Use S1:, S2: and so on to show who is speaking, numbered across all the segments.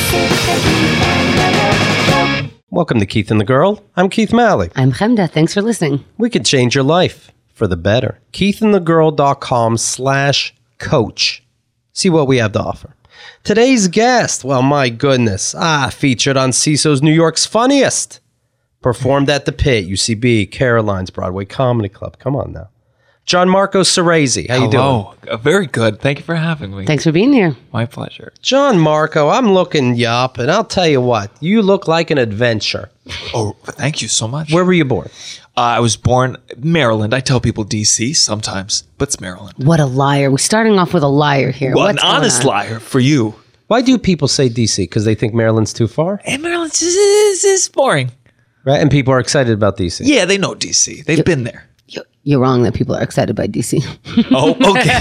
S1: Welcome to Keith and the Girl. I'm Keith Malley.
S2: I'm Chemda. Thanks for listening.
S1: We could change your life for the better. KeithandTheGirl.com/coach. See what we have to offer. Today's guest, well, my goodness, featured on CISO's New York's Funniest. Performed at the Pit, UCB, Caroline's, Broadway Comedy Club. Come on now. Gianmarco Ceresi, how you doing?
S3: Hello. Very good. Thank you for having me.
S2: Thanks for being here.
S3: My pleasure.
S1: Gianmarco, I'm looking you up, and I'll tell you what, you look like an adventure.
S3: Oh, thank you so much.
S1: Where were you born?
S3: I was born Maryland. I tell people DC sometimes, but it's Maryland.
S2: What a liar. We're starting off with a liar here.
S3: Well,
S2: What's
S3: an honest
S2: going on?
S3: liar for you.
S1: Why do people say DC? Because they think Maryland's too far?
S3: And Maryland is boring.
S1: Right? And people are excited about DC.
S3: Yeah, they know DC. They've been there.
S2: You're wrong that people are excited by DC.
S3: Oh,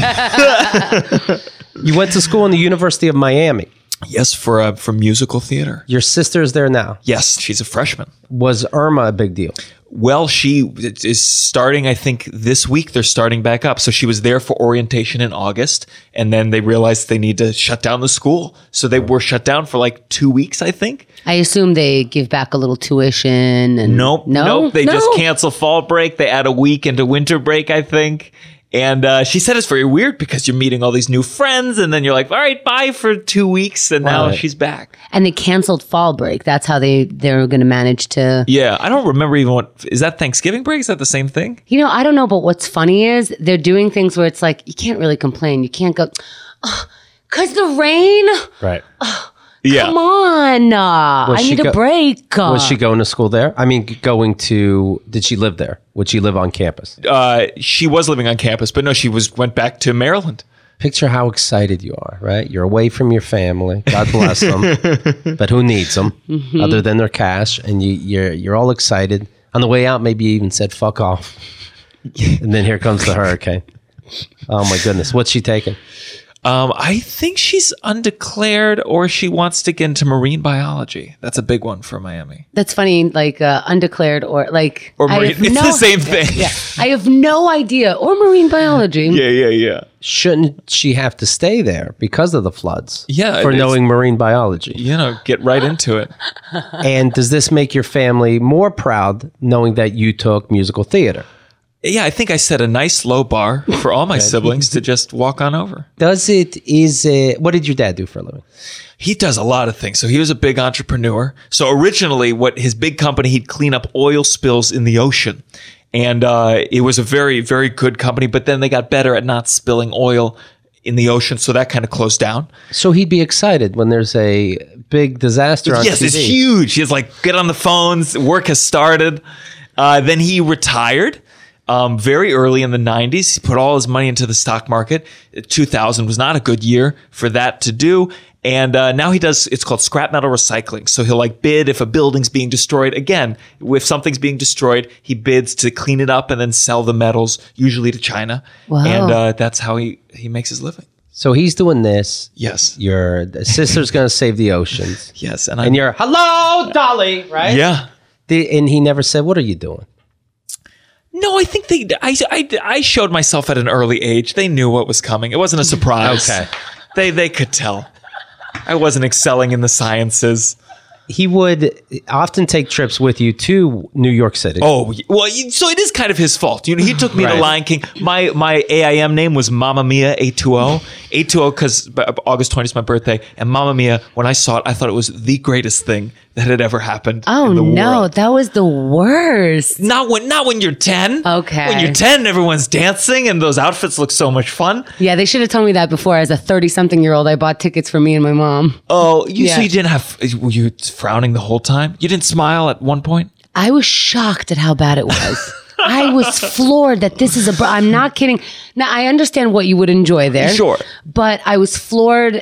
S3: okay.
S1: You went to school in the University of Miami.
S3: Yes, for musical theater.
S1: Your sister's there now.
S3: Yes, she's a freshman.
S1: Was Irma a big deal?
S3: Well, she is starting, I think, this week. They're starting back up. So she was there for orientation in August, and then they realized they need to shut down the school. So they were shut down for like 2 weeks, I think.
S2: I assume they give back a little tuition. And
S3: Nope. They just cancel fall break. They add a week into winter break, I think. And she said it's very weird because you're meeting all these new friends, and then you're like, all right, bye for 2 weeks, and now she's back.
S2: And they canceled fall break. That's how they're going to manage to...
S3: Yeah, I don't remember even what... Is that Thanksgiving break? Is that the same thing?
S2: You know, I don't know, but what's funny is they're doing things where it's like, you can't really complain. You can't go, because the rain...
S1: Right.
S3: Yeah.
S2: Come on. I need a break.
S1: Was she going to school there? I mean, did she live there? Would she live on campus?
S3: She was living on campus, but no, she went back to Maryland.
S1: Picture how excited you are, right? You're away from your family. God bless them. But who needs them other than their cash? And you're all excited. On the way out, maybe you even said, fuck off. And then here comes the hurricane. Oh, my goodness. What's she taking?
S3: I think she's undeclared, or she wants to get into marine biology. That's a big one for Miami.
S2: That's funny, like undeclared or like...
S3: Or marine. It's the same thing.
S2: Yeah. I have no idea. Or marine biology.
S3: Yeah.
S1: Shouldn't she have to stay there because of the floods?
S3: Yeah,
S1: For knowing marine biology.
S3: Get right into it.
S1: And does this make your family more proud knowing that you took musical theater?
S3: Yeah, I think I set a nice low bar for all my siblings to just walk on over.
S1: What did your dad do for a living?
S3: He does a lot of things. So he was a big entrepreneur. So originally, his big company, he'd clean up oil spills in the ocean. And it was a very, very good company. But then they got better at not spilling oil in the ocean. So that kind of closed down.
S1: So he'd be excited when there's a big disaster on
S3: Yes,
S1: TV.
S3: it's huge. He's like, get on the phones. Work has started. Then he retired. Very early in the 90s, he put all his money into the stock market. 2000 was not a good year for that to do. And now it's called scrap metal recycling. So he'll bid if a building's being destroyed. Again, if something's being destroyed, he bids to clean it up and then sell the metals, usually to China.
S2: Wow.
S3: And that's how he makes his living.
S1: So he's doing this.
S3: Yes.
S1: Your sister's going to save the oceans.
S3: Yes.
S1: And you're, hello, Dolly, right?
S3: Yeah.
S1: And he never said, what are you doing?
S3: No, I think I showed myself at an early age. They knew what was coming. It wasn't a surprise.
S1: Okay.
S3: They could tell. I wasn't excelling in the sciences.
S1: He would often take trips with you to New York City.
S3: Oh, well, so it is kind of his fault. He took me to
S1: Right.
S3: Lion King. My AIM name was Mamma Mia 820. 820 because August 20th is my birthday. And Mamma Mia, when I saw it, I thought it was the greatest thing that had ever happened
S2: Oh,
S3: in the
S2: no.
S3: world.
S2: That was the worst.
S3: Not when you're 10.
S2: Okay.
S3: When you're 10, everyone's dancing and those outfits look so much fun.
S2: Yeah, they should have told me that before. As a 30-something-year-old, I bought tickets for me and my mom.
S3: Oh, so
S2: Yeah.
S3: you didn't were you frowning the whole time? You didn't smile at one point?
S2: I was shocked at how bad it was. I was floored that this is I'm not kidding. Now, I understand what you would enjoy there.
S3: Sure.
S2: But I was floored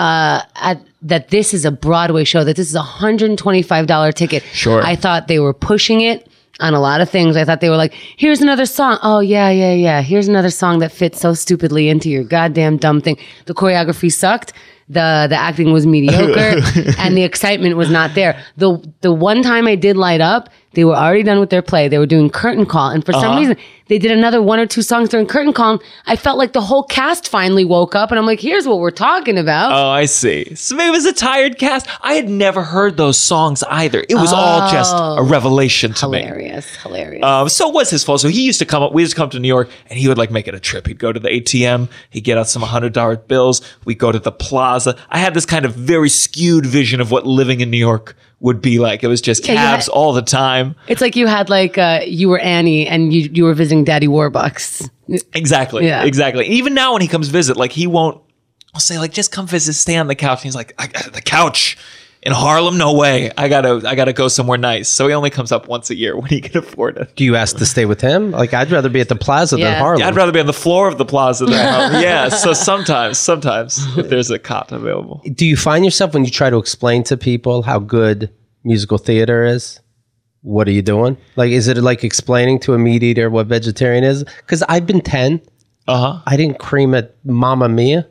S2: that this is a Broadway show, that this is a $125 ticket.
S3: Sure.
S2: I thought they were pushing it on a lot of things. I thought they were like, here's another song. Oh, yeah. Here's another song that fits so stupidly into your goddamn dumb thing. The choreography sucked. The acting was mediocre and the excitement was not there. The one time I did light up, they were already done with their play. They were doing curtain call. And for some reason, they did another 1 or 2 songs during curtain call. And I felt like the whole cast finally woke up, and I'm like, here's what we're talking about.
S3: Oh, I see. So maybe it was a tired cast. I had never heard those songs either. It was all just a revelation to me.
S2: Hilarious.
S3: So it was his fault. So he used to come up, we used to come to New York, and he would like make it a trip. He'd go to the ATM, he'd get out some $100 bills, we'd go to the plaza. I had this kind of very skewed vision of what living in New York would be like. It was just cabs all the time.
S2: It's like you had like, you were Annie and you were visiting Daddy Warbucks.
S3: Exactly.
S2: Yeah.
S3: Exactly. Even now when he comes visit, like he won't, I'll say like, just come visit, stay on the couch. And he's like, the couch in Harlem? No way. I gotta go somewhere nice. So he only comes up once a year when he can afford it.
S1: Do you ask to stay with him? Like, I'd rather be at the plaza than Harlem.
S3: Yeah, I'd rather be on the floor of the plaza than Harlem. Yeah. So sometimes if there's a cot available.
S1: Do you find yourself when you try to explain to people how good musical theater is? What are you doing? Like, is it like explaining to a meat eater what vegetarian is? Because I've been 10. I didn't cream at Mamma Mia.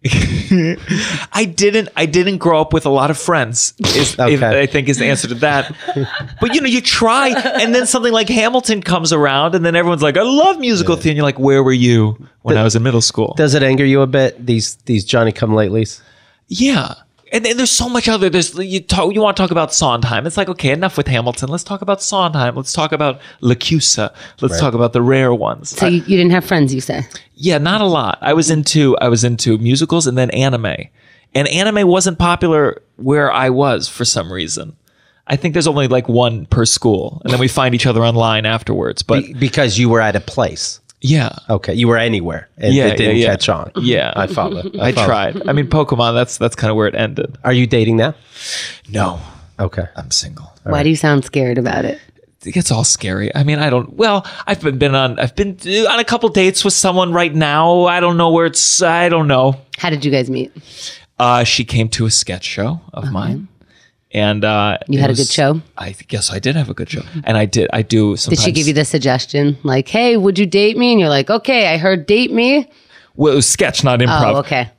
S3: I didn't grow up with a lot of friends. I think is the answer to that. But you try, and then something like Hamilton comes around, and then everyone's like, "I love musical theater." And you're like, "Where were you when I was in middle school?"
S1: Does it anger you a bit? These Johnny Come Latelys.
S3: Yeah. And there's so much other. You want to talk about Sondheim. It's like, okay, enough with Hamilton. Let's talk about Sondheim. Let's talk about L'Accusa. Let's talk about the rare ones.
S2: So you didn't have friends, you say?
S3: Yeah, not a lot. I was into musicals and then anime. And anime wasn't popular where I was for some reason. I think there's only like one per school, and then we find each other online afterwards. But
S1: because you were at a place.
S3: Yeah.
S1: Okay. You were anywhere and it didn't catch on.
S3: Yeah.
S1: I follow.
S3: I tried. I mean, Pokemon, that's kind of where it ended.
S1: Are you dating now?
S3: No.
S1: Okay.
S3: I'm single.
S2: Why do you sound scared about it?
S3: It gets all scary. I mean, I've been on a couple dates with someone right now. I don't know where I don't know.
S2: How did you guys meet?
S3: She came to a sketch show of mine. And
S2: you had a good show?
S3: I guess I did have a good show. And I do sometimes.
S2: Did she give you the suggestion? Like, hey, would you date me? And you're like, okay, I heard date me.
S3: Well, it was sketch, not improv.
S2: Oh, okay.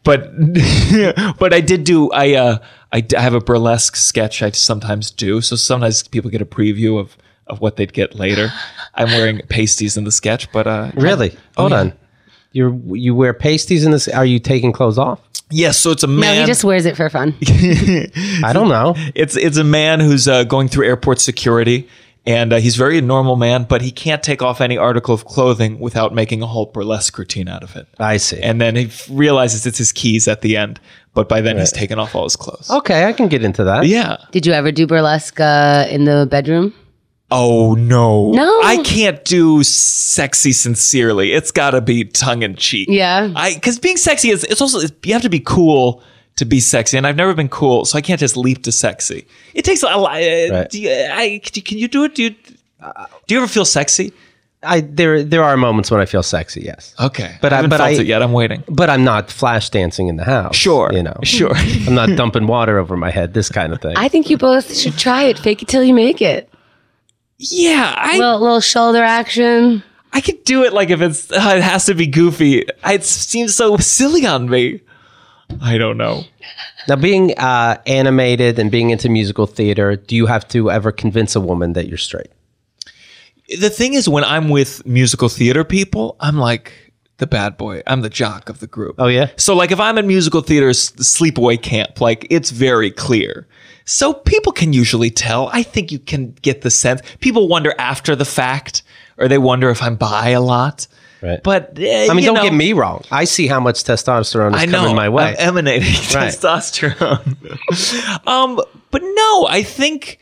S3: But I did do, I have a burlesque sketch I sometimes do. So sometimes people get a preview of what they'd get later. I'm wearing pasties in the sketch, but
S1: really? Hold on. You wear pasties in this? Are you taking clothes off?
S3: Yes, so it's a man.
S2: No, he just wears it for fun.
S1: I don't know.
S3: It's a man who's going through airport security, and he's a very normal man, but he can't take off any article of clothing without making a whole burlesque routine out of it.
S1: I see.
S3: And then he realizes it's his keys at the end, but by then he's taken off all his clothes.
S1: Okay, I can get into that.
S3: Yeah.
S2: Did you ever do burlesque in the bedroom?
S3: Oh, no.
S2: No?
S3: I can't do sexy sincerely. It's got to be tongue in cheek.
S2: Yeah.
S3: Because being sexy it's also, you have to be cool to be sexy. And I've never been cool, so I can't just leap to sexy. It takes a lot.
S1: Right.
S3: Can you do it? Do you ever feel sexy?
S1: There are moments when I feel sexy, yes.
S3: Okay.
S1: But
S3: I haven't felt it yet. I'm waiting.
S1: But I'm not flash dancing in the house.
S3: Sure. Sure.
S1: I'm not dumping water over my head, this kind of thing.
S2: I think you both should try it. Fake it till you make it.
S3: Yeah.
S2: Little shoulder action.
S3: I could do it like if it has to be goofy. It seems so silly on me. I don't know.
S1: Now, being animated and being into musical theater, do you have to ever convince a woman that you're straight?
S3: The thing is, when I'm with musical theater people, I'm like the bad boy. I'm the jock of the group.
S1: Oh, yeah?
S3: So like if I'm in musical theater sleepaway camp, like it's very clear. So people can usually tell. I think you can get the sense. People wonder after the fact, or they wonder if I'm bi a lot.
S1: Right.
S3: But
S1: I mean, don't get me wrong. I see how much testosterone is coming my way.
S3: I'm emanating testosterone. But no, I think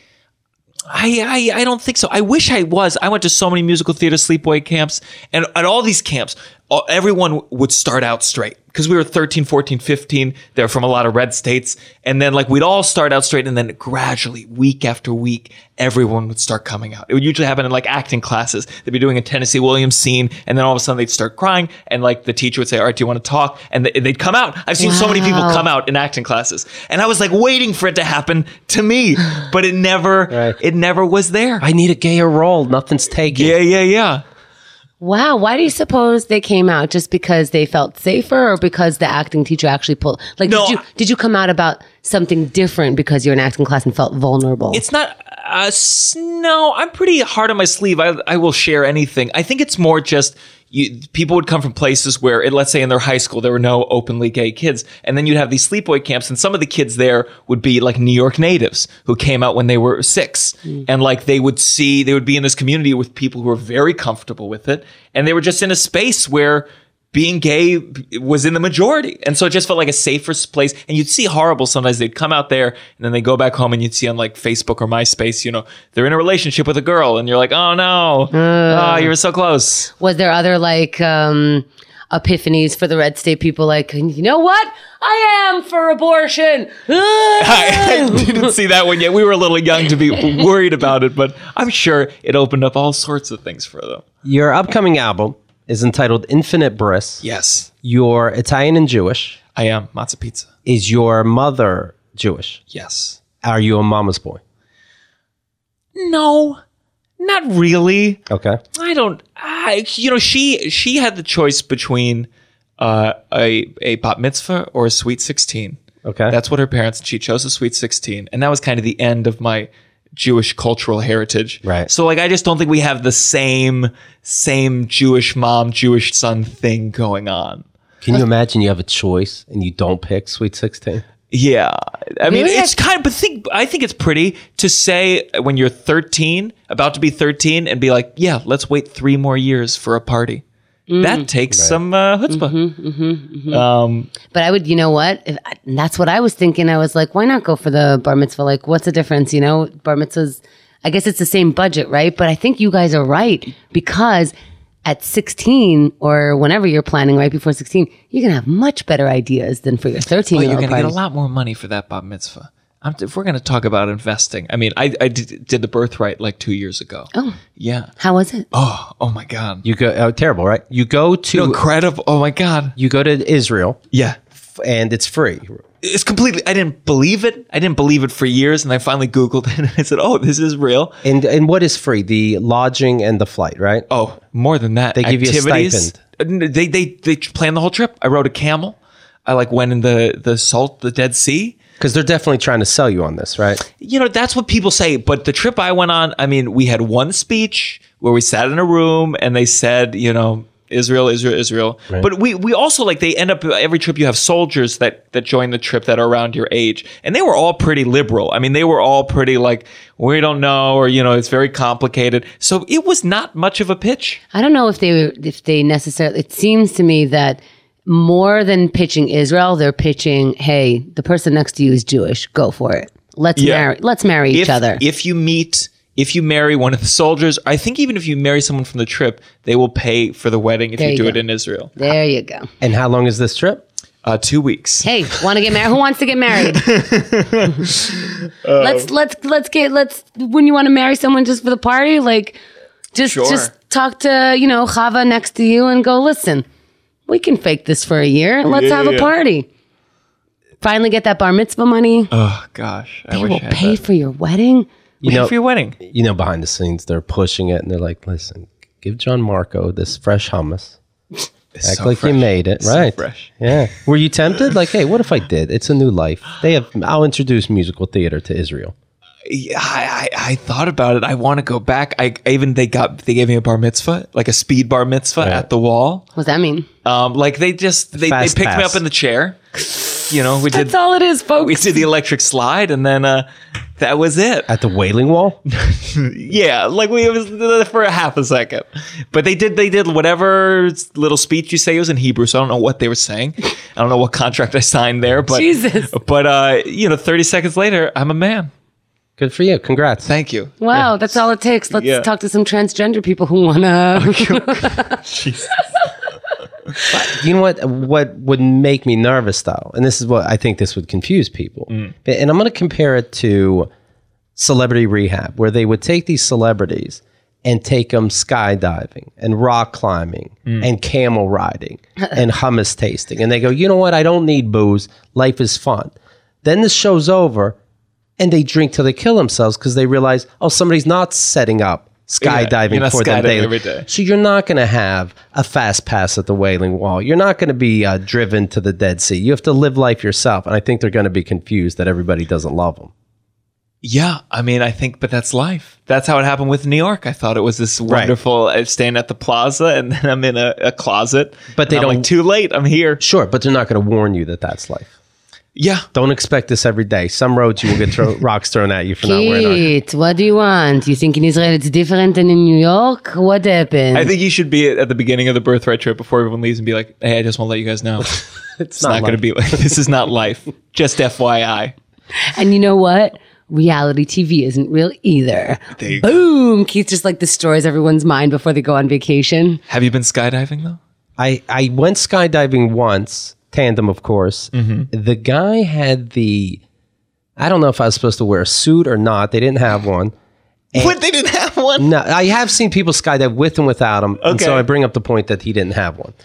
S3: I don't think so. I wish I was. I went to so many musical theater sleepaway camps, and at all these camps, everyone would start out straight because we were 13, 14, 15. They're from a lot of red states. And then like we'd all start out straight, and then gradually, week after week, everyone would start coming out. It would usually happen in like acting classes. They'd be doing a Tennessee Williams scene, and then all of a sudden they'd start crying, and like the teacher would say, all right, do you want to talk? And they'd come out. I've seen so many people come out in acting classes. And I was like waiting for it to happen to me, but it never was there.
S1: I need a gayer role. Nothing's taken.
S3: Yeah.
S2: Wow. Why do you suppose they came out? Just because they felt safer, or because the acting teacher actually pulled? Like,
S3: No,
S2: did you come out about something different because you're in acting class and felt vulnerable?
S3: It's not. No, I'm pretty hard on my sleeve. I will share anything. I think it's more just people would come from places where, let's say in their high school, there were no openly gay kids. And then you'd have these sleepaway camps. And some of the kids there would be like New York natives who came out when they were 6. And like they would be in this community with people who were very comfortable with it. And they were just in a space where being gay was in the majority. And so it just felt like a safer place. And you'd see horrible sometimes. They'd come out there and then they go back home and you'd see on like Facebook or MySpace, they're in a relationship with a girl. And you're like, oh no, you were so close.
S2: Was there other like epiphanies for the red state people? Like, you know what? I am for abortion.
S3: I didn't see that one yet. We were a little young to be worried about it, but I'm sure it opened up all sorts of things for them.
S1: Your upcoming album is entitled Infinite Bliss.
S3: Yes.
S1: You're Italian and Jewish.
S3: I am. Matzah pizza. Is
S1: your mother Jewish?
S3: Yes.
S1: Are you a mama's boy?
S3: No, not really.
S1: Okay.
S3: I don't. She had the choice between a bat mitzvah or a sweet 16.
S1: Okay.
S3: That's what her parents. She chose a sweet 16, and that was kind of the end of my Jewish cultural heritage.
S1: Right.
S3: So like I just don't think we have the same Jewish mom, Jewish son thing going on.
S1: Can you imagine you have a choice and you don't pick Sweet 16?
S3: Yeah. I mean,
S2: Really?
S3: it's kind of, but I think it's pretty to say when you're 13, about to be 13, and be like, yeah, let's wait 3 more years for a party. That takes some chutzpah.
S2: But I would, you know what? That's what I was thinking. I was like, why not go for the bar mitzvah? Like, what's the difference? Bar mitzvahs, I guess it's the same budget, right? But I think you guys are right, because at 16 or whenever you're planning right before 16, you're going to have much better ideas than for your 13-year-old
S3: You're going to
S2: party.
S3: get a lot more money for that bat mitzvah. If we're going to talk about investing, I mean, I did the birthright like 2 years ago.
S2: Oh.
S3: Yeah.
S2: How was it?
S3: Oh my God.
S1: You go terrible, right? You go to
S3: Incredible. Oh my God.
S1: you go to Israel
S3: Yeah.
S1: and it's free.
S3: It's completely, I didn't believe it. I didn't believe it for years. And I finally Googled it and I said, oh, this is real.
S1: And what is free? The lodging and the flight, right?
S3: Oh, more than that.
S1: They give you a
S3: stipend. They planned the whole trip. I rode a camel. I like went in the Dead Sea.
S1: Because they're definitely trying to sell you on this, right?
S3: That's what people say. But the trip I went on, I mean, we had one speech where we sat in a room and they said, Israel, Israel, Israel.
S1: Right.
S3: But we also they end up every trip you have soldiers that join the trip that are around your age. And they were all pretty liberal. I mean, they were all pretty like, we don't know, or, it's very complicated. So it was not much of a pitch.
S2: I don't know if they necessarily, it seems to me that more than pitching Israel, they're pitching, hey, the person next to you is Jewish. Go for it. Let's marry each other.
S3: If you marry one of the soldiers, I think even if you marry someone from the trip, they will pay for the wedding if
S2: There
S3: you
S2: you
S3: do
S2: go.
S3: it in Israel.
S2: There you go.
S1: And how long is this trip?
S3: 2 weeks.
S2: Hey, want to get married? Who wants to get married? let's when you want to marry someone just for the party, like just talk to, Chava next to you and go, listen, we can fake this for a year. Let's have a party. Finally get that bar mitzvah money.
S3: Oh gosh, I
S2: They
S3: wish
S2: will
S3: I had
S2: pay
S3: that.
S2: for your wedding.
S1: You
S3: for your wedding.
S1: Behind the scenes, they're pushing it and they're like, listen, give John Marco this fresh hummus. Act
S3: so
S1: like
S3: fresh.
S1: you made it,
S3: So
S1: right?
S3: fresh.
S1: Yeah. Were you tempted? Like, hey, what if I did? It's a new life. I'll introduce musical theater to Israel.
S3: Yeah, I thought about it. I want to go back. They gave me a bar mitzvah, like a speed bar mitzvah
S1: Right.
S3: at the wall.
S2: What does that mean?
S3: Like they picked me
S1: pass.
S3: up in the chair. We
S2: That's all it is, folks.
S3: we did the electric slide, and then that was it.
S1: At the Wailing Wall?
S3: Yeah, like it was for a half a second. But they did whatever little speech you say. It was in Hebrew, so I don't know what they were saying. I don't know what contract I signed there, but
S2: Jesus.
S3: But 30 seconds later, I'm a man.
S1: Good for you. Congrats.
S3: Thank you.
S2: Wow, that's all it takes. Let's talk to some transgender people who want to.
S3: Jesus.
S1: You know what would make me nervous though, and this is what I think this would confuse people, and I'm going to compare it to Celebrity Rehab, where they would take these celebrities and take them skydiving and rock climbing and camel riding and hummus tasting, and they go, you know what, I don't need booze, life is fun. Then the show's over and they drink till they kill themselves because they realize, oh, somebody's not setting up skydiving
S3: you're not
S1: for them
S3: skydiving
S1: daily.
S3: every day.
S1: So you're not going to have a fast pass at the Wailing Wall. You're not going to be driven to the Dead Sea. You have to live life yourself. And I think they're going to be confused that everybody doesn't love them.
S3: Yeah, I mean, I think, but that's life. That's how it happened with New York. I thought it was this wonderful, I'm staying at the plaza, and then I'm in a closet.
S1: But they
S3: I'm
S1: don't-
S3: like, too late, I'm here.
S1: Sure, but they're not going to warn you that that's life.
S3: Yeah.
S1: Don't expect this every day. Some roads you will get rocks thrown at you for not wearing on.
S2: Keith, what do you want? You think in Israel it's different than in New York? What happened?
S3: I think you should be at the beginning of the birthright trip before everyone leaves and be like, hey, I just want to let you guys know. It's not going to be like, this is not life. Just FYI.
S2: And you know what? Reality TV isn't real either.
S3: There you go.
S2: Boom! Keith just like destroys everyone's mind before they go on vacation.
S3: Have you been skydiving though?
S1: I went skydiving once, tandem, of course. The guy had I don't know if I was supposed to wear a suit or not. They didn't have one.
S3: What? They didn't have one?
S1: No, I have seen people skydive with and without them. And so
S3: Okay.
S1: I bring up the point that he didn't have one.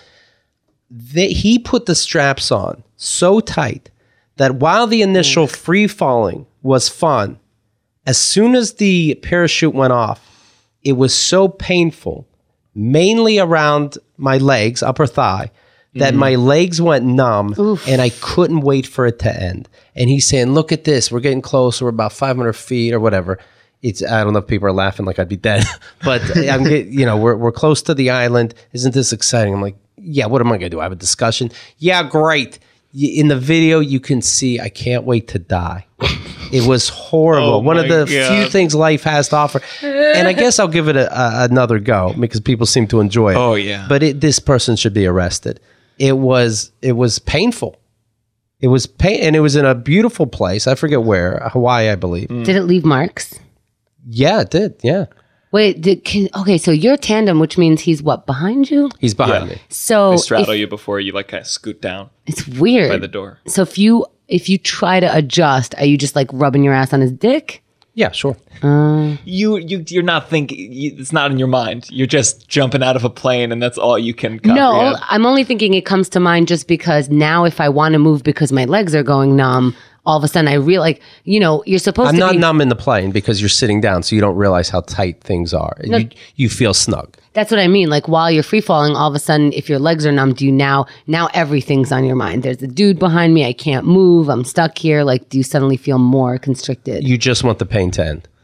S1: He put the straps on so tight that while the initial free falling was fun, as soon as the parachute went off, it was so painful, mainly around my legs, upper thigh, that my legs went numb and I couldn't wait for it to end. And he's saying, look at this. We're getting close. We're about 500 feet or whatever. I don't know if people are laughing like I'd be dead, but we're close to the island. Isn't this exciting? I'm like, yeah, what am I going to do? I have a discussion? Yeah, great. In the video, you can see I can't wait to die. It was horrible.
S3: Oh
S1: One of
S3: my
S1: the
S3: God.
S1: few things life has to offer. And I guess I'll give it another go because people seem to enjoy it.
S3: Oh, yeah.
S1: But this person should be arrested. It was painful. It was and it was in a beautiful place. I forget where, Hawaii, I believe.
S2: Did it leave marks?
S1: Yeah, it did. Yeah.
S2: Wait, okay, so you're tandem, which means he's what, behind you?
S1: He's behind
S3: Yeah.
S1: me.
S2: So
S3: They straddle you before you like kind of scoot down
S2: it's weird.
S3: by the door.
S2: So if you try to adjust, are you just like rubbing your ass on his dick?
S1: Yeah, sure.
S3: You're not thinking, it's not in your mind. You're just jumping out of a plane and that's all you can comprehend.
S2: No, I'm only thinking it comes to mind just because now if I want to move because my legs are going numb, all of a sudden I realize, you're supposed
S1: I'm
S2: to
S1: not
S2: be.
S1: numb in the plane because you're sitting down, so you don't realize how tight things are. You feel snug.
S2: That's what I mean. Like while you're free falling, all of a sudden, if your legs are numb, do you now everything's on your mind? There's a dude behind me. I can't move. I'm stuck here. Like, do you suddenly feel more constricted?
S1: You just want the pain to end.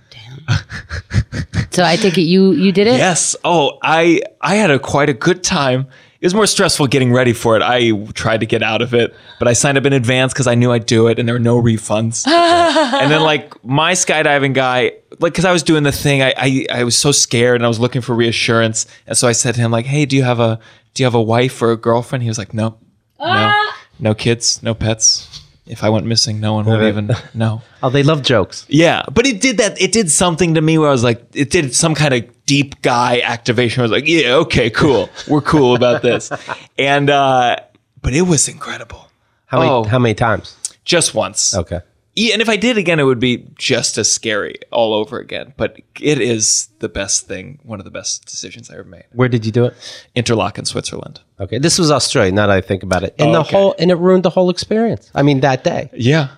S2: So I take it you did it?
S3: Yes. Oh, I had quite a good time. It was more stressful getting ready for it. I tried to get out of it, but I signed up in advance because I knew I'd do it and there were no refunds. And then like my skydiving guy, like, because I was doing the thing, I was so scared and I was looking for reassurance. And so I said to him like, hey, do you have a wife or a girlfriend? He was like, no, no kids, no pets. If I went missing, no one would even know.
S1: Oh, they love jokes.
S3: Yeah, but it did something to me where I was like, it did some kind of deep guy activation. I was like, yeah, okay, cool. We're cool about this. And, but it was incredible.
S1: How many times?
S3: Just once.
S1: Okay.
S3: Yeah, and if I did again, it would be just as scary all over again. But it is the best thing, one of the best decisions I ever made.
S1: Where did you do it?
S3: Interlaken, Switzerland.
S1: Okay. This was Australia, now that I think about it. And
S3: okay.
S1: and it ruined the whole experience. I mean, that day.
S3: Yeah.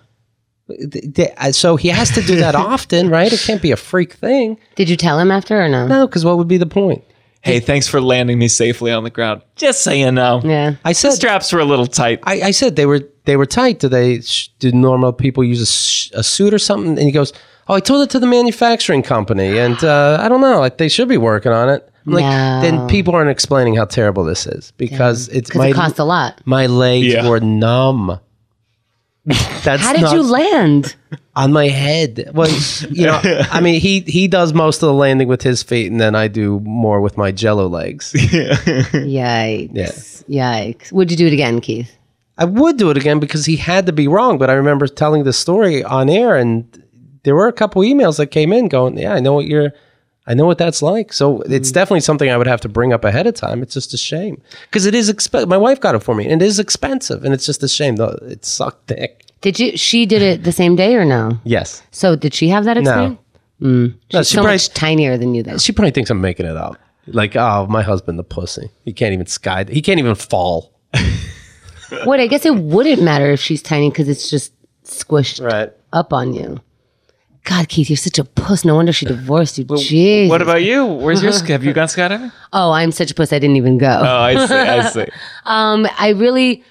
S1: So he has to do that often, right? It can't be a freak thing.
S2: Did you tell him after or no?
S1: No, because what would be the point?
S3: Hey, thanks for landing me safely on the ground. Just so you know.
S2: Yeah.
S1: I
S3: The
S1: said
S3: straps were a little tight.
S1: I said they were tight. Do normal people use a suit or something? And he goes, oh, I told it to the manufacturing company, and I don't know. Like, they should be working on it. I'm like,
S2: No.
S1: then people aren't explaining how terrible this is because
S2: Because it costs a lot.
S1: My legs
S3: Yeah.
S1: were numb. That's
S2: How did
S1: not
S2: you land?
S1: on my head. Well, I mean, he does most of the landing with his feet, and then I do more with my Jello legs.
S2: Yikes. Yikes. Would you do it again, Keith?
S1: I would do it again because he had to be wrong. But I remember telling the story on air, and there were a couple emails that came in going, "Yeah, I know what that's like." So it's definitely something I would have to bring up ahead of time. It's just a shame because it is my wife got it for me, and it is expensive, and it's just a shame though. It sucked dick.
S2: She did it the same day or no?
S1: Yes.
S2: So did she have that experience?
S1: No,
S2: She's
S1: she
S2: so
S1: probably
S2: much tinier than you though.
S1: she probably thinks I'm making it up. Like, oh, my husband, the pussy. He can't even he can't even fall.
S2: Wait, I guess it wouldn't matter if she's tiny because it's just squished
S1: Right.
S2: up on you. God, Keith, you're such a puss. No wonder she divorced you. Jesus.
S3: What about you? Where's your Have you gone skydiving?
S2: Oh, I'm such a puss. I didn't even go.
S3: Oh, I see.
S2: I really,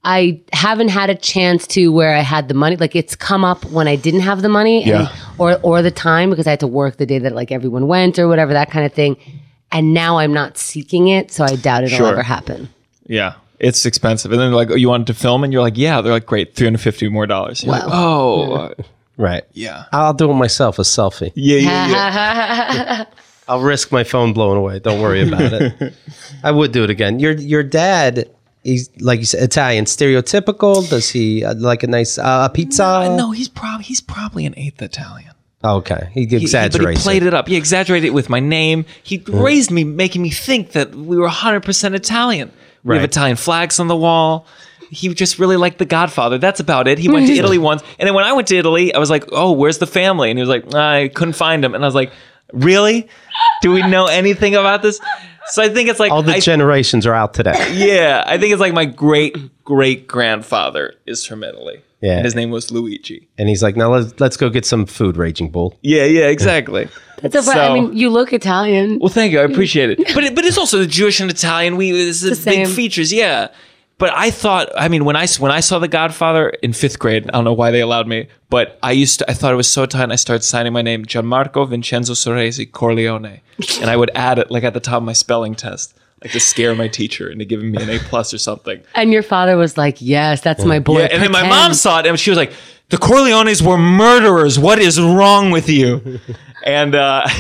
S2: I haven't had a chance to where I had the money. Like it's come up when I didn't have the money or the time because I had to work the day that like everyone went or whatever, that kind of thing. And now I'm not seeking it. So I doubt it'll ever happen.
S3: Yeah. It's expensive. And then they're like, oh, you wanted to film? And you're like, yeah. They're like, great, $350 more. You're like, oh.
S1: Right.
S3: Yeah.
S1: I'll do it myself, a selfie.
S3: Yeah.
S1: I'll risk my phone blowing away. Don't worry about it. I would do it again. Your dad, he's like you said, Italian, stereotypical. Does he like a nice pizza?
S3: No, he's probably an eighth Italian.
S1: Oh, okay. He exaggerates.
S3: But he played it up. He exaggerated it with my name. He raised me, making me think that we were 100% Italian. We have Italian flags on the wall. He just really liked The Godfather. That's about it. He went to Italy once. And then when I went to Italy, I was like, oh, where's the family? And he was like, I couldn't find him. And I was like, really? Do we know anything about this? So I think it's like...
S1: all the generations are out today.
S3: Yeah. I think it's like my great-great-grandfather is from Italy.
S1: Yeah.
S3: And his name was Luigi.
S1: And he's like, now let's go get some food, Raging Bull.
S3: Yeah, exactly.
S2: I mean, you look Italian.
S3: Well, thank you. I appreciate it. But it's also the Jewish and Italian. This is big features. Yeah. But I thought, I mean, when I saw The Godfather in 5th grade, I don't know why they allowed me, but I thought it was so tight, and I started signing my name, Gianmarco Vincenzo Soresi Corleone. And I would add it like at the top of my spelling test, like to scare my teacher into giving me an A+ or something.
S2: And your father was like, yes, that's my boy.
S3: Yeah, and then my mom saw it, and she was like, the Corleones were murderers. What is wrong with you? And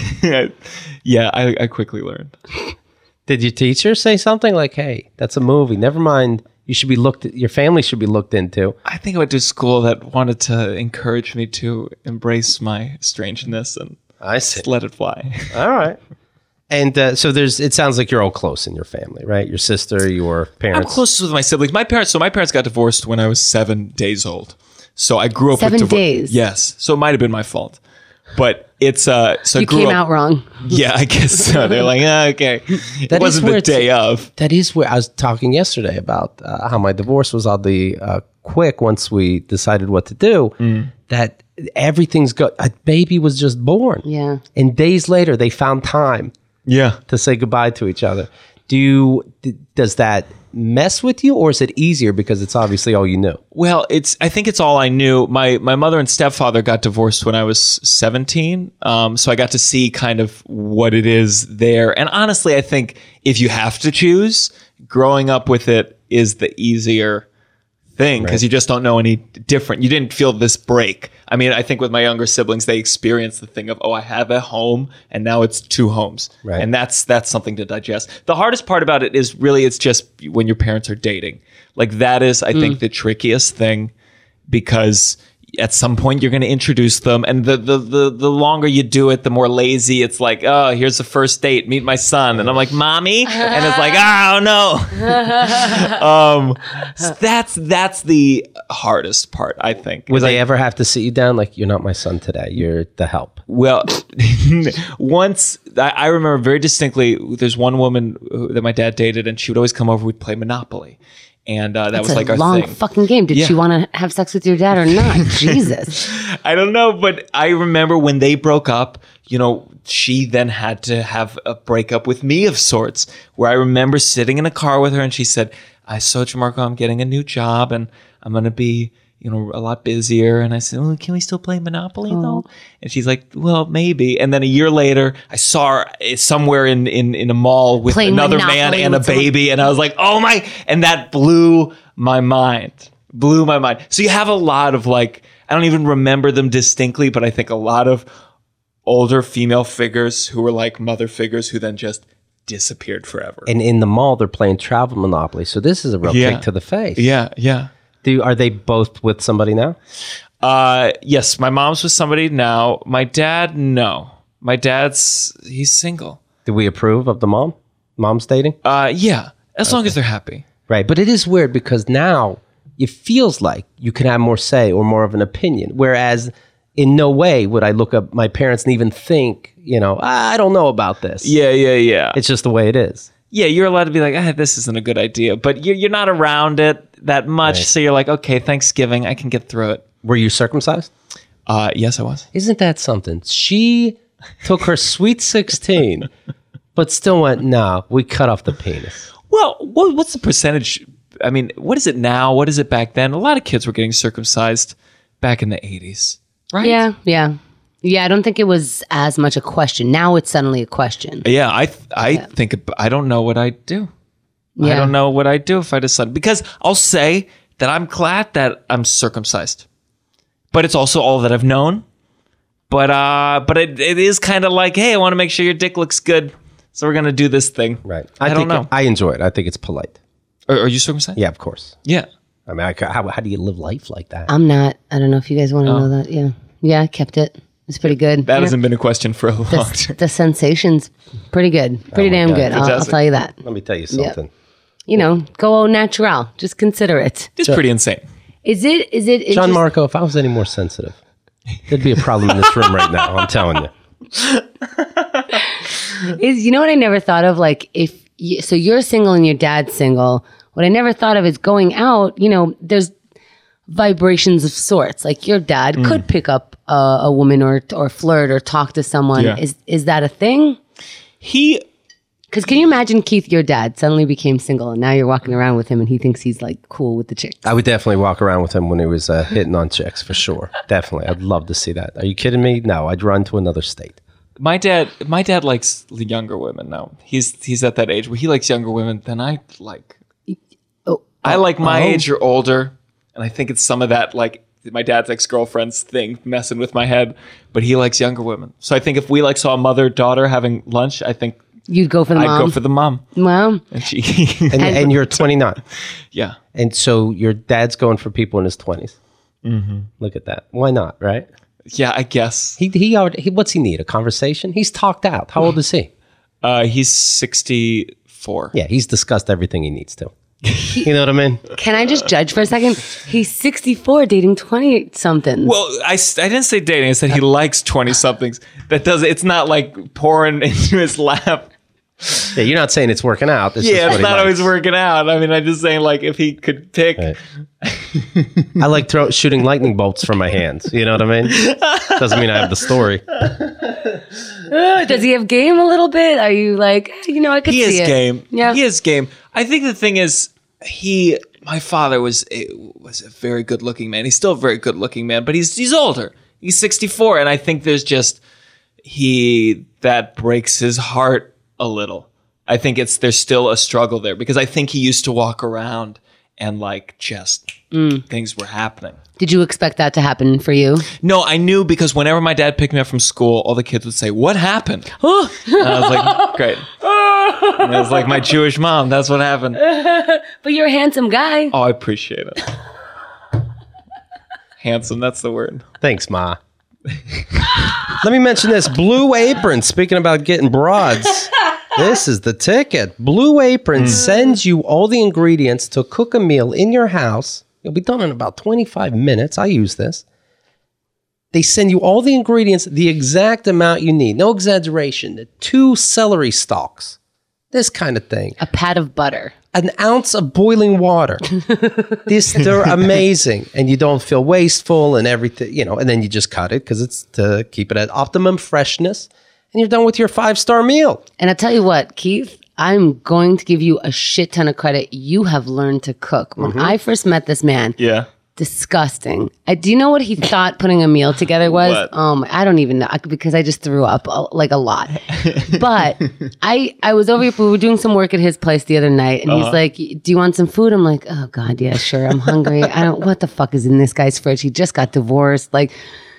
S3: yeah, I quickly learned.
S1: Did your teacher say something like, hey, that's a movie. Never mind. Your family should be looked into.
S3: I think I went to school that wanted to encourage me to embrace my strangeness and just let it fly.
S1: All right. And so it sounds like you're all close in your family, right? Your sister, your parents.
S3: I'm close with my siblings. My parents got divorced when I was 7 days old. So I grew up
S2: 7
S3: with divorce.
S2: days?
S3: Yes. So it might have been my fault. But it's so
S2: you came out wrong.
S3: Yeah, I guess so. They're like, okay. It wasn't the day of.
S1: That is where I was talking yesterday about how my divorce was oddly quick once we decided what to do. That everything's a baby was just born.
S2: Yeah.
S1: And days later, they found time.
S3: Yeah.
S1: To say goodbye to each other. Does that mess with you, or is it easier because it's obviously all you knew?
S3: Well, I think it's all I knew. My mother and stepfather got divorced when I was 17, so I got to see kind of what it is there. And honestly, I think if you have to choose, growing up with it is the easier thing because you just don't know any different. You didn't feel this break. I mean, I think with my younger siblings, they experienced the thing of, oh, I have a home and now it's 2 homes. Right. And that's something to digest. The hardest part about it is really, it's just when your parents are dating. Like that is, I think, the trickiest thing because at some point you're going to introduce them. And the longer you do it, the more lazy it's like, oh, here's the first date, meet my son. And I'm like, mommy? And it's like, oh, no. So that's the hardest part, I think.
S1: Would they ever have to sit you down like, you're not my son today, you're the help?
S3: Well, once, I remember very distinctly, there's one woman that my dad dated and she would always come over, we'd play Monopoly. And that was like our
S2: long
S3: thing.
S2: Fucking game. Did she want to have sex with your dad or not? Jesus.
S3: I don't know, but I remember when they broke up, she then had to have a breakup with me of sorts, where I remember sitting in a car with her and she said, Gianmarco, I'm getting a new job and I'm going to be, a lot busier. And I said, well, can we still play Monopoly though? And she's like, well, maybe. And then a year later, I saw her somewhere in a mall with
S2: playing
S3: another
S2: Monopoly
S3: man and a baby. And I was like, oh my, and that blew my mind. So you have a lot of I don't even remember them distinctly, but I think a lot of older female figures who were like mother figures who then just disappeared forever.
S1: And in the mall, they're playing Travel Monopoly. So this is a real kick to the face.
S3: Yeah.
S1: Are they both with somebody now?
S3: Yes, my mom's with somebody now. My dad, no. My he's single.
S1: Do we approve of the mom? Mom's dating?
S3: Yeah, as long as they're happy.
S1: Right, but it is weird because now it feels like you can have more say or more of an opinion, whereas in no way would I look up my parents and even think, I don't know about this.
S3: Yeah.
S1: It's just the way it is.
S3: Yeah, you're allowed to be like, this isn't a good idea, but you're not around it that much, right. So you're like, okay, Thanksgiving, I can get through it.
S1: Were you circumcised?
S3: Yes, I was.
S1: Isn't that something? She took her sweet 16, but still went, we cut off the penis.
S3: Well, what's the percentage I mean, what is it now? What is it back then? A lot of kids were getting circumcised back in the 80s, right?
S2: Yeah. I don't think it was as much a question. Now it's suddenly a question.
S3: Yeah, I think I don't know what I'd do.
S2: Yeah.
S3: I don't know what I'd do if I decided, because I'll say that I'm glad that I'm circumcised, but it's also all that I've known. But it is kind of like, hey, I want to make sure your dick looks good, so we're gonna do this thing.
S1: Right.
S3: I don't know.
S1: I enjoy it. I think it's polite.
S3: Are you circumcised?
S1: Yeah, of course.
S3: Yeah.
S1: I mean, how do you live life like that?
S2: I'm not. I don't know if you guys want to know that. Yeah. Yeah, I kept it. It's pretty good.
S3: That hasn't been a question for a long time.
S2: The sensation's pretty good. Pretty damn
S1: God.
S2: good. I'll
S3: Fantastic.
S2: tell you that.
S1: Let me tell you something.
S2: You know, go au natural. Just consider it.
S3: It's pretty insane.
S2: Is it
S1: John Marco, if I was any more sensitive, there'd be a problem in this room right now. I'm telling you.
S2: You know what I never thought of? Like, so you're single and your dad's single. What I never thought of is going out, you know, there's vibrations of sorts. Like your dad could pick up a woman or flirt or talk to someone.
S3: Yeah.
S2: Is that a thing? Because can you imagine, Keith, your dad suddenly became single and now you're walking around with him and he thinks he's like cool with the chicks?
S1: I would definitely walk around with him when he was hitting on chicks, for sure. Definitely. I'd love to see that. Are you kidding me? No, I'd run to another state.
S3: My dad likes the younger women now. He's at that age where he likes younger women than I like. I like my age or older, and I think it's some of that, like my dad's ex-girlfriend's thing messing with my head, but he likes younger women. So I think if we saw a mother-daughter having lunch, I think
S2: You'd go for the
S3: I'd
S2: mom?
S3: go for the mom.
S2: Well,
S3: And she,
S1: And you're 29.
S3: yeah.
S1: And so your dad's going for people in his 20s. Mm-hmm. Look at that. Why not, right?
S3: Yeah, I guess.
S1: He what's he need? A conversation? He's talked out. How old is he?
S3: He's 64.
S1: Yeah, he's discussed everything he needs to. You know what I mean?
S2: can I just judge for a second? He's 64 dating 20-something.
S3: Well, I didn't say dating. I said he likes 20-somethings. It's not like pouring into his lap.
S1: Yeah, you're not saying it's working out. It's just
S3: Yeah,
S1: what
S3: it's
S1: he
S3: not
S1: likes.
S3: always working out. I mean, I'm just saying, like, if he could pick.
S1: Right. I like shooting lightning bolts from my hands. You know what I mean? Doesn't mean I have the story.
S2: Does he have game a little bit? Are you like, I could
S3: He
S2: see
S3: is
S2: it.
S3: game.
S2: Yeah.
S3: He is game. I think the thing is, my father was a very good looking man. He's still a very good looking man, but he's older. He's 64. And I think there's just, that breaks his heart a little. I think there's still a struggle there because I think he used to walk around and like just things were happening.
S2: Did you expect that to happen for you?
S3: No, I knew because whenever my dad picked me up from school, all the kids would say, "What happened?" And I was like, "Great." And it was like my Jewish mom. That's what happened.
S2: But you're a handsome guy.
S3: Oh, I appreciate it. Handsome, that's the word.
S1: Thanks, Ma. Let me mention this. Blue Apron, speaking about getting broads, this is the ticket. Blue Apron sends you all the ingredients to cook a meal in your house. It'll be done in about 25 minutes. I use this. They send you all the ingredients, the exact amount you need. No exaggeration. 2 celery stalks. This kind of thing.
S2: A pat of butter.
S1: An ounce of boiling water. They're amazing. And you don't feel wasteful and everything, and then you just cut it because it's to keep it at optimum freshness. And you're done with your 5-star meal.
S2: And I tell you what, Keith, I'm going to give you a shit ton of credit. You have learned to cook. When I first met this man,
S3: Yeah.
S2: disgusting. Do you know what he thought putting a meal together was?
S3: What?
S2: I don't even know because I just threw up like a lot. But I was over here. We were doing some work at his place the other night, and he's like, "Do you want some food?" I'm like, "Oh God, yeah, sure. I'm hungry. What the fuck is in this guy's fridge? He just got divorced. Like,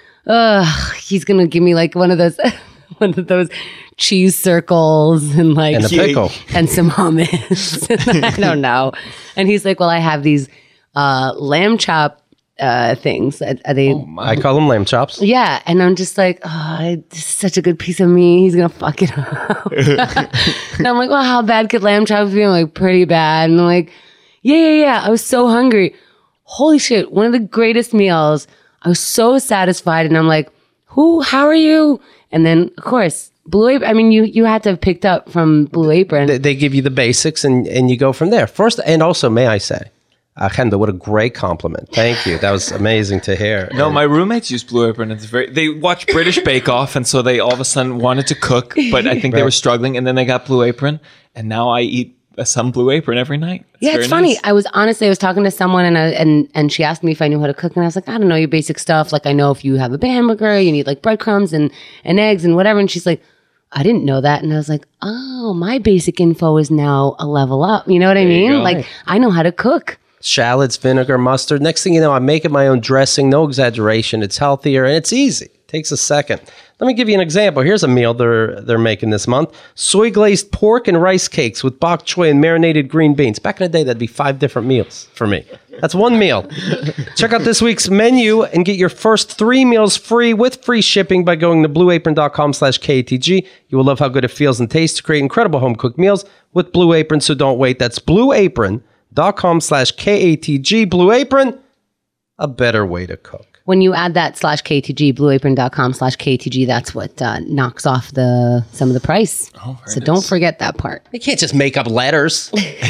S2: he's gonna give me like one of those." One of those cheese circles and like
S1: And a pickle.
S2: and some hummus. I don't know. And he's like, well, I have these lamb chop things. Are they?
S1: I call them lamb chops.
S2: Yeah. And I'm just like, this is such a good piece of meat. He's going to fuck it up. And I'm like, well, how bad could lamb chops be? I'm like, pretty bad. And I'm like, yeah. I was so hungry. Holy shit. One of the greatest meals. I was so satisfied. And I'm like, how are you? And then, of course, Blue Apron. I mean, you had to have picked up from Blue Apron.
S1: They give you the basics and you go from there. First, and also, may I say, Chenda, what a great compliment. Thank you. That was amazing to hear.
S3: No, my roommates use Blue Apron. They watch British Bake Off, and so they all of a sudden wanted to cook, but I think they were struggling, and then they got Blue Apron, and now I eat some Blue Apron every night.
S2: Yeah, it's funny. I was talking to someone and she asked me if I knew how to cook, and I was like, I don't know, your basic stuff. Like, I know if you have a hamburger, you need like breadcrumbs and eggs and whatever. And she's like, I didn't know that. And I was like, oh, my basic info is now a level up. You know what I mean? Like, I know how to cook.
S1: Shallots, vinegar, mustard. Next thing you know, I'm making my own dressing. No exaggeration. It's healthier and it's easy. Takes a second. Let me give you an example. Here's a meal they're making this month. Soy glazed pork and rice cakes with bok choy and marinated green beans. Back in the day, that'd be 5 different meals for me. That's one meal. Check out this week's menu and get your first 3 meals free with free shipping by going to blueapron.com/KATG. You will love how good it feels and tastes to create incredible home-cooked meals with Blue Apron, so don't wait. That's blueapron.com/KATG. Blue Apron, a better way to cook.
S2: When you add that /KTG, blueapron.com/KTG, that's what knocks off some of the price.
S3: Oh,
S2: so don't forget that part.
S1: You can't just make up letters.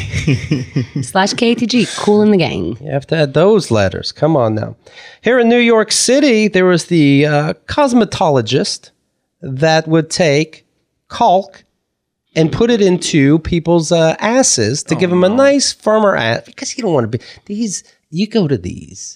S2: /KTG, cool in the gang.
S1: You have to add those letters. Come on now. Here in New York City, there was the cosmetologist that would take caulk and put it into people's asses to give them a nice, firmer ass. Because you don't want to be... You go to these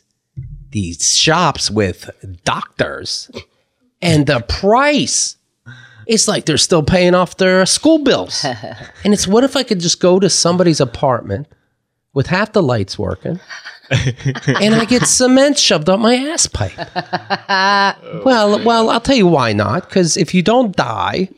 S1: shops with doctors, and the price, it's like they're still paying off their school bills. And it's, what if I could just go to somebody's apartment with half the lights working and I get cement shoved up my ass pipe? Well, I'll tell you why not. Because if you don't die,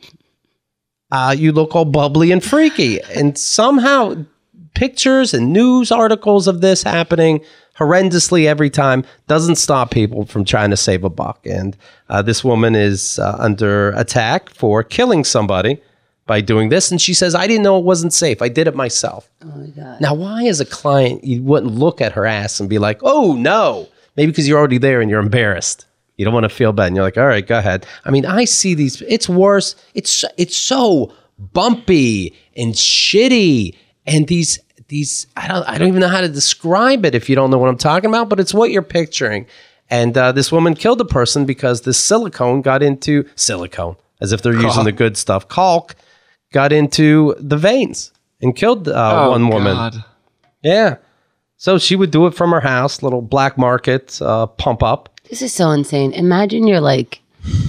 S1: you look all bubbly and freaky. And somehow pictures and news articles of this happening horrendously every time doesn't stop people from trying to save a buck. And this woman is under attack for killing somebody by doing this. And she says, I didn't know it wasn't safe. I did it myself.
S2: Oh my God.
S1: Now, why as a client, you wouldn't look at her ass and be like, oh no, maybe because you're already there and you're embarrassed. You don't want to feel bad. And you're like, all right, go ahead. I mean, I see these, it's worse. It's so bumpy and shitty. And these, I don't even know how to describe it if you don't know what I'm talking about, but it's what you're picturing. And this woman killed a person because this silicone, as if they're using the good stuff. Caulk got into the veins and killed one woman.
S3: God.
S1: Yeah. So she would do it from her house, little black market pump up.
S2: This is so insane. Imagine you're like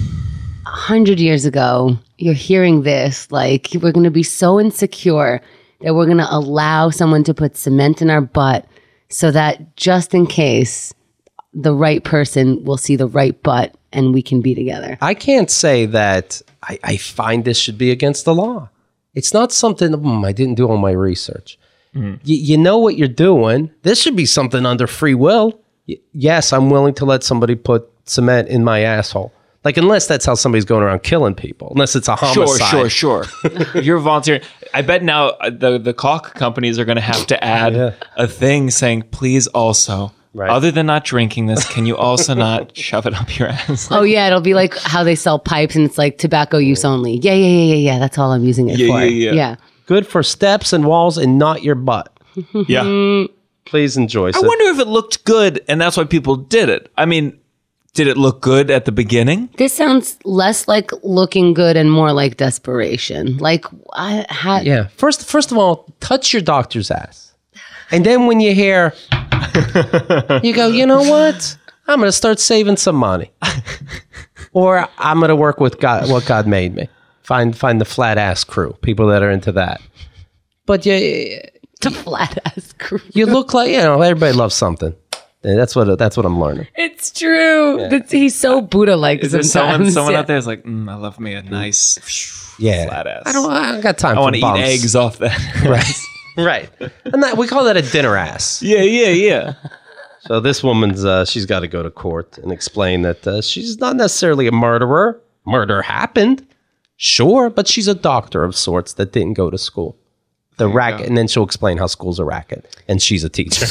S2: 100 years ago, you're hearing this, like we're going to be so insecure that we're going to allow someone to put cement in our butt so that just in case the right person will see the right butt and we can be together.
S1: I can't say that I find this should be against the law. It's not something, I didn't do all my research. You know what you're doing. This should be something under free will. Yes, I'm willing to let somebody put cement in my asshole. Like, unless that's how somebody's going around killing people. Unless it's a homicide.
S3: Sure. You're volunteering. I bet now the caulk companies are going to have to add a thing saying, please also, other than not drinking this, can you also not shove it up your ass?
S2: Oh, yeah. It'll be like how they sell pipes and it's like tobacco use only. Yeah. That's all I'm using it for. Yeah.
S1: Good for steps and walls and not your butt.
S3: Yeah.
S1: Please enjoy.
S3: I wonder if it looked good and that's why people did it. I mean, did it look good at the beginning?
S2: This sounds less like looking good and more like desperation. Like,
S1: yeah. First of all, touch your doctor's ass. And then when you hear, you go, you know what? I'm going to start saving some money. Or I'm going to work with God, what God made me. Find the flat ass crew, people that are into that. But
S2: the flat ass crew.
S1: You look like, everybody loves something. And that's what I'm learning.
S2: It's true. Yeah. He's so Buddha-like.
S3: Is there someone out there is like, I love me a nice flat ass.
S1: I don't got time.
S3: I want to eat eggs off that.
S1: Right. And we call that a dinner ass.
S3: Yeah.
S1: So this woman's she's got to go to court and explain that she's not necessarily a murderer. Murder happened, sure, but she's a doctor of sorts that didn't go to school. The racket, and then she'll explain how school's a racket, and she's a teacher.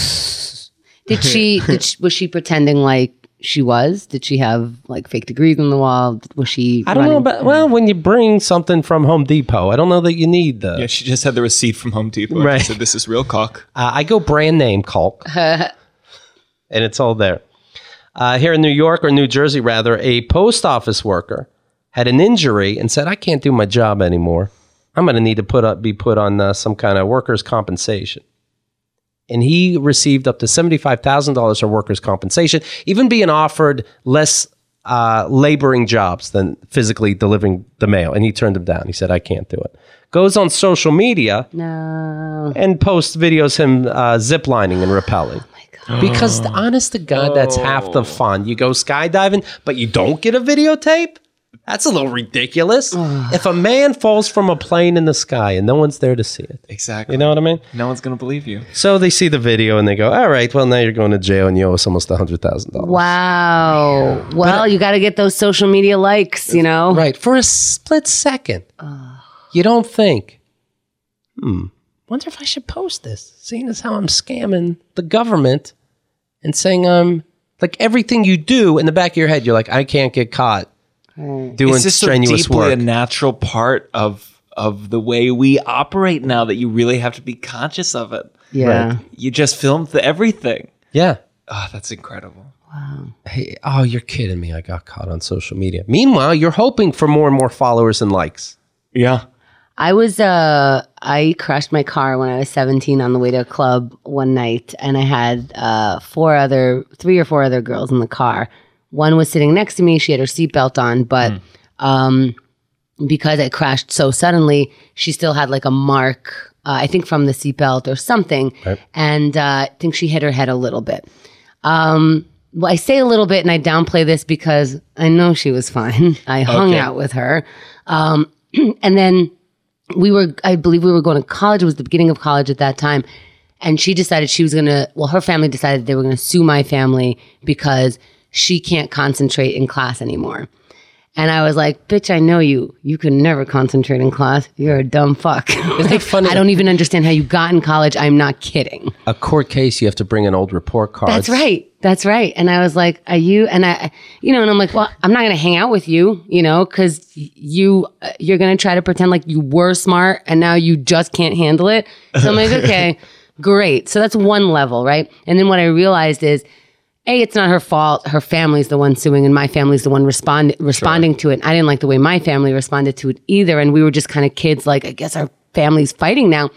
S2: Was she pretending like she was? Did she have like fake degrees on the wall? Was she?
S1: I don't know about. Well, when you bring something from Home Depot, I don't know that you need the.
S3: Yeah, she just had the receipt from Home Depot.
S1: Right.
S3: She said this is real caulk.
S1: I go brand name caulk, and it's all there. Here in New York or New Jersey, rather, a post office worker had an injury and said, "I can't do my job anymore." I'm going to need to be put on some kind of workers' compensation. And he received up to $75,000 of workers' compensation, even being offered less laboring jobs than physically delivering the mail. And he turned them down. He said, I can't do it. Goes on social media and posts videos him ziplining and rappelling. Because honest to God, that's half the fun. You go skydiving, but you don't get a videotape? That's a little ridiculous. If a man falls from a plane in the sky and no one's there to see it.
S3: Exactly.
S1: You know what I mean?
S3: No one's going to believe you.
S1: So they see the video and they go, all right, well, now you're going to jail and you owe us almost $100,000.
S2: Wow. Well, you got to get those social media likes, you know?
S1: Right. For a split second, you don't think, wonder if I should post this, seeing as how I'm scamming the government and saying, like everything you do in the back of your head, you're like, I can't get caught doing
S3: Is this
S1: strenuous
S3: so deeply
S1: work.
S3: a natural part of the way we operate now that you really have to be conscious of it?
S2: Yeah.
S1: Right.
S3: You just filmed everything.
S1: Yeah.
S3: Oh, that's incredible.
S1: Hey, oh, you're kidding me. I got caught on social media. Meanwhile, you're hoping for more and more followers and likes.
S3: Yeah.
S2: I crashed my car when I was 17 on the way to a club one night, and I had 3 or 4 other girls in the car. One was sitting next to me. She had her seatbelt on, but because I crashed so suddenly, she still had like a mark, I think from the seatbelt or something, and I think she hit her head a little bit. Well, I say a little bit, and I downplay this because I know she was fine. I hung out with her, and then I believe we were going to college. It was the beginning of college at that time. And she decided her family decided they were going to sue my family because she can't concentrate in class anymore. And I was like, bitch, I know you. You can never concentrate in class. You're a dumb fuck.
S1: Isn't it funny?
S2: I don't even understand how you got in college. I'm not kidding.
S1: A court case, you have to bring in old report cards.
S2: That's right. And I was like, are you? And and I'm like, well, I'm not going to hang out with you, because you're going to try to pretend like you were smart and now you just can't handle it. So I'm like, okay, great. So that's one level, right? And then what I realized is, A, it's not her fault. Her family's the one suing and my family's the one responding to it. I didn't like the way my family responded to it either. And we were just kind of kids like, I guess our family's fighting now.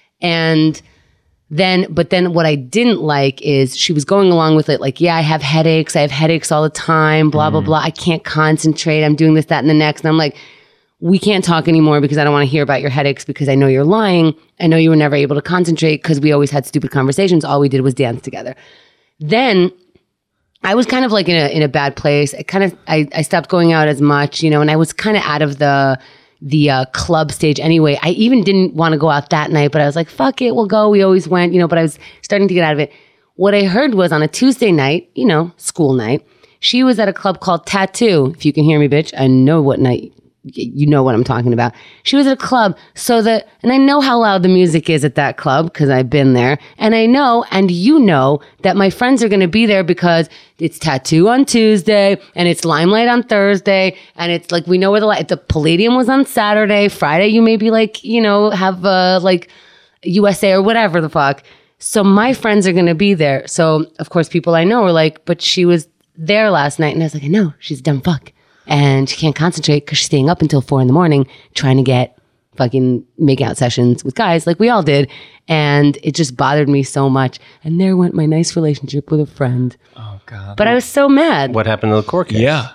S2: But then what I didn't like is she was going along with it like, yeah, I have headaches all the time, blah, blah, blah. I can't concentrate. I'm doing this, that, and the next. And I'm like, we can't talk anymore because I don't want to hear about your headaches because I know you're lying. I know you were never able to concentrate because we always had stupid conversations. All we did was dance together. Then I was kind of like in a bad place. I stopped going out as much, and I was kind of out of the club stage anyway. I even didn't want to go out that night, but I was like, fuck it, we'll go. We always went, but I was starting to get out of it. What I heard was on a Tuesday night, school night, she was at a club called Tattoo. If you can hear me, bitch, I know what night. You know what I'm talking about. She was at a club and I know how loud the music is at that club because I've been there. And I know, and that my friends are going to be there because it's Tattoo on Tuesday and it's Limelight on Thursday. And it's like, we know where the Palladium was on Saturday. Friday, you maybe have like USA or whatever the fuck. So my friends are going to be there. So of course people I know are like, but she was there last night. And I was like, I know, she's a dumb fuck. And she can't concentrate because she's staying up until 4 a.m. trying to get fucking make out sessions with guys like we all did. And it just bothered me so much. And there went my nice relationship with a friend.
S3: Oh, God.
S2: But I was so mad.
S1: What happened to the court case?
S3: Yeah.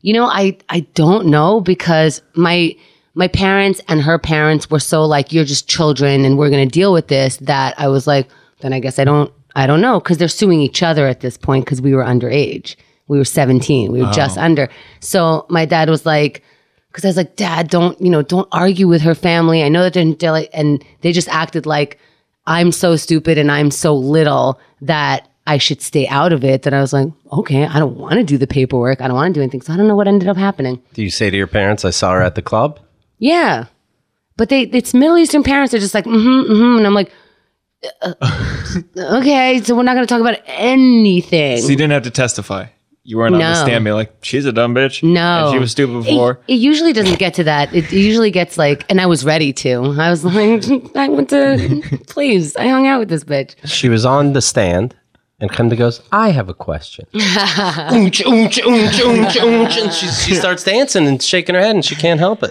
S2: I don't know because my parents and her parents were so like, you're just children and we're going to deal with this, that I was like, then I guess I don't know, because they're suing each other at this point because we were underage. We were 17. We were just under. So my dad was like, because I was like, Dad, don't argue with her family. I know that they're and they just acted like I'm so stupid and I'm so little that I should stay out of it. That I was like, okay, I don't want to do the paperwork. I don't want to do anything. So I don't know what ended up happening.
S1: Do you say to your parents, I saw her at the club?
S2: Yeah. But it's Middle Eastern parents. They're just like, and I'm like, okay, so we're not going to talk about anything.
S3: So you didn't have to testify. You weren't on the stand being like, she's a dumb bitch.
S2: No.
S3: And she was stupid before.
S2: It usually doesn't get to that. It usually gets like, and I was ready to. I was like, I went to, please, I hung out with this bitch.
S1: She was on the stand And Chemda goes, I have a question. Oonch, oonch, oonch, oonch, oonch. And she starts dancing and shaking her head and she can't help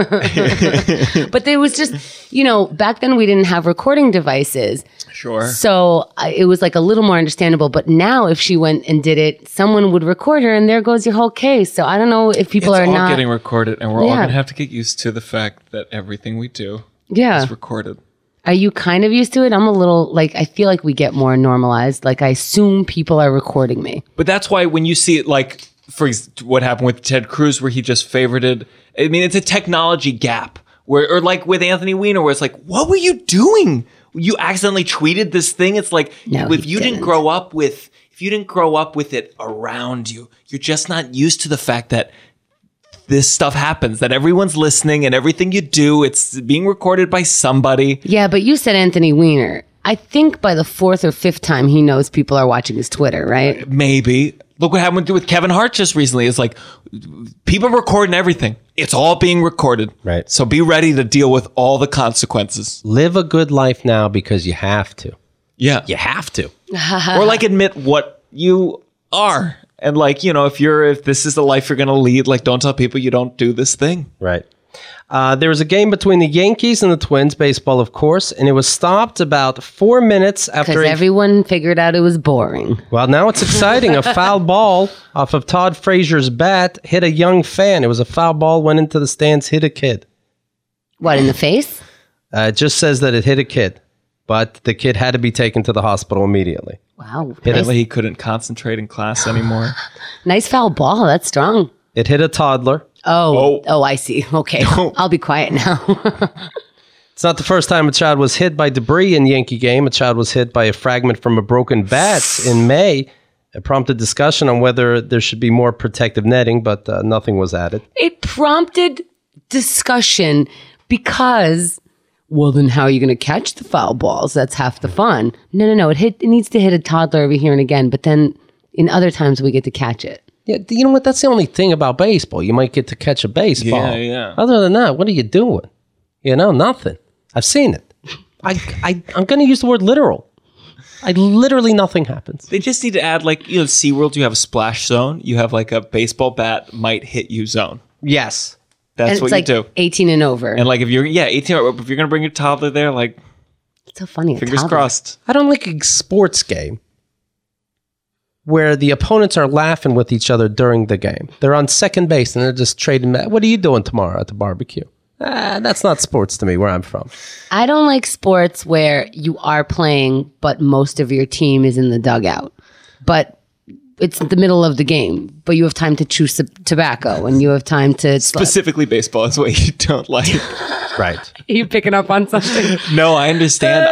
S1: it.
S2: But there was just, back then we didn't have recording devices.
S3: Sure.
S2: So it was like a little more understandable. But now if she went and did it, someone would record her and there goes your whole case. So I don't know if people
S3: It's
S2: are
S3: all
S2: not
S3: getting recorded, and we're all going to have to get used to the fact that everything we do is recorded.
S2: Are you kind of used to it? I'm a little I feel like we get more normalized. Like I assume people are recording me.
S3: But that's why when you see it, like for what happened with Ted Cruz, where he just favorited, I mean, it's a technology gap. Or like with Anthony Weiner, where it's like, what were you doing? You accidentally tweeted this thing. It's like, if you didn't grow up with it around you, you're just not used to the fact that this stuff happens, that everyone's listening and everything you do, it's being recorded by somebody.
S2: Yeah, but you said Anthony Weiner. I think by the 4th or 5th time he knows people are watching his Twitter, right?
S3: Maybe. Look what happened with Kevin Hart just recently. It's like people recording everything. It's all being recorded.
S1: Right.
S3: So be ready to deal with all the consequences.
S1: Live a good life now because you have to.
S3: Yeah.
S1: You have to.
S3: Or like admit what you are. And like, if this is the life you're going to lead, like don't tell people you don't do this thing.
S1: Right. There was a game between the Yankees and the Twins, baseball, of course, and it was stopped about 4 minutes after...
S2: Because everyone figured out it was boring.
S1: Well, now it's exciting. A foul ball off of Todd Frazier's bat hit a young fan. It was a foul ball, went into the stands, hit a kid.
S2: What, in the face?
S1: It just says that it hit a kid, but the kid had to be taken to the hospital immediately.
S2: Wow.
S3: Apparently he couldn't concentrate in class anymore.
S2: Nice foul ball. That's strong.
S1: It hit a toddler.
S2: Oh, I see. Okay. I'll be quiet now.
S1: It's not the first time a child was hit by debris in Yankee game. A child was hit by a fragment from a broken bat in May. It prompted discussion on whether there should be more protective netting, but nothing was added.
S2: It prompted discussion because, well, then how are you going to catch the foul balls? That's half the fun. No. It needs to hit a toddler every here and again, but then in other times we get to catch it.
S1: Yeah, you know what? That's the only thing about baseball. You might get to catch a baseball.
S3: Yeah.
S1: Other than that, what are you doing? Nothing. I've seen it. I'm going to use the word literal. Literally nothing happens.
S3: They just need to add SeaWorld, you have a splash zone. You have like a baseball bat might hit you zone.
S1: Yes.
S3: That's
S2: and
S3: what
S2: it's
S3: you do.
S2: 18 and over.
S3: And like if you're 18, if you're going to bring your toddler there, like
S2: it's so funny.
S3: Fingers crossed.
S1: I don't like a sports game where the opponents are laughing with each other during the game. They're on second base and they're just trading. What are you doing tomorrow at the barbecue? That's not sports to me where I'm from.
S2: I don't like sports where you are playing, but most of your team is in the dugout. But it's the middle of the game, but you have time to chew tobacco and you have time to...
S3: Specifically baseball is what you don't like.
S1: Right.
S2: Are you picking up on something?
S3: No, I understand.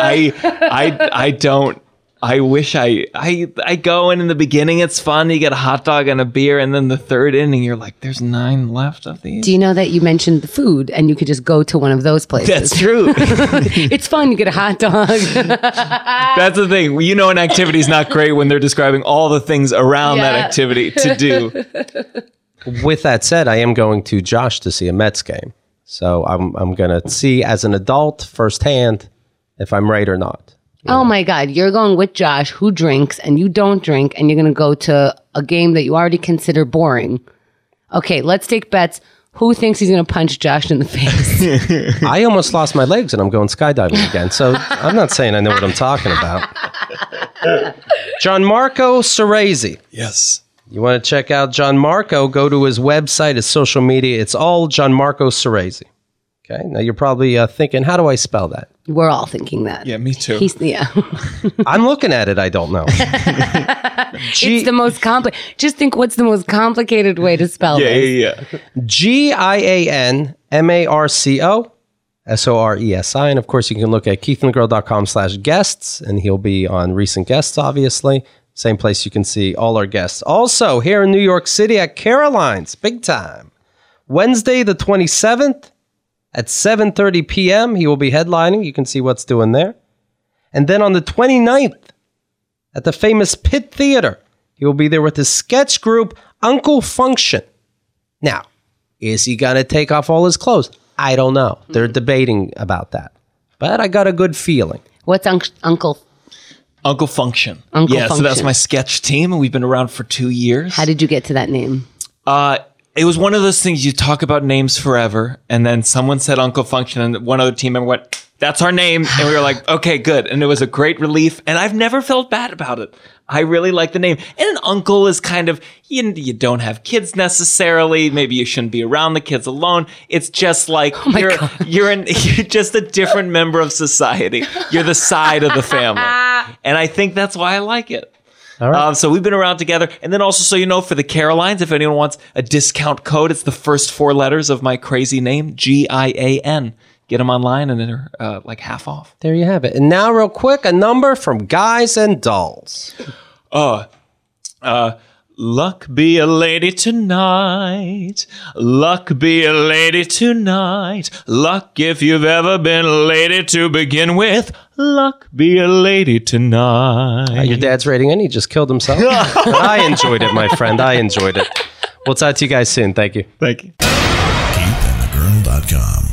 S3: I don't. I wish I go in the beginning, it's fun. You get a hot dog and a beer, and then the third inning, you're like, there's 9 left of these.
S2: Do you know that you mentioned the food and you could just go to one of those places?
S3: That's true.
S2: It's fun. You get a hot dog.
S3: That's the thing. An activity is not great when they're describing all the things around that activity to do.
S1: With that said, I am going to Josh to see a Mets game. So I'm going to see as an adult firsthand if I'm right or not.
S2: Oh my God, you're going with Josh, who drinks and you don't drink, and you're going to go to a game that you already consider boring. Okay, let's take bets. Who thinks he's going to punch Josh in the face?
S1: I almost lost my legs and I'm going skydiving again. So I'm not saying I know what I'm talking about. Gianmarco Cerezi.
S3: Yes.
S1: You want to check out Gianmarco, go to his website, his social media. It's all Gianmarco Cerezi. Okay, now you're probably thinking, how do I spell that?
S2: We're all thinking that.
S3: Yeah, me too.
S1: I'm looking at it. I don't know.
S2: It's the most complicated. Just think, what's the most complicated way to spell this?
S3: Yeah.
S1: GIANMARCO SORESI. And of course, you can look at keithandthegirl.com/guests, and he'll be on recent guests, obviously. Same place you can see all our guests. Also, here in New York City at Caroline's, big time. Wednesday, the 27th. At 7:30 p.m., he will be headlining. You can see what's doing there. And then on the 29th, at the famous Pitt Theater, he will be there with his sketch group, Uncle Function. Now, is he going to take off all his clothes? I don't know. They're debating about that. But I got a good feeling.
S2: What's Uncle?
S3: Uncle Function.
S2: Uncle
S3: So that's
S2: Function.
S3: my sketch team, and we've been around for 2 years.
S2: How did you get to that name?
S3: It was one of those things you talk about names forever, and then someone said Uncle Function, and one other team member went, "That's our name," and we were like, "Okay, good." And it was a great relief, and I've never felt bad about it. I really like the name. And an uncle is kind of, you don't have kids necessarily. Maybe you shouldn't be around the kids alone. It's just like you're just a different member of society. You're the side of the family, and I think that's why I like it.
S1: All right.
S3: So we've been around together. And then also, so you know, for the Carolines, if anyone wants a discount code, it's the first 4 letters of my crazy name, GIAN. Get them online and they're like half off.
S1: There you have it. And now, real quick, a number from Guys and Dolls.
S3: Luck be a lady tonight. Luck be a lady tonight. Luck if you've ever been a lady to begin with. Luck be a lady tonight.
S1: Your dad's rating in. He just killed himself. But I enjoyed it, my friend. I enjoyed it. We'll talk to you guys soon. Thank you.
S3: Thank you.
S4: KeithAndTheGirl.com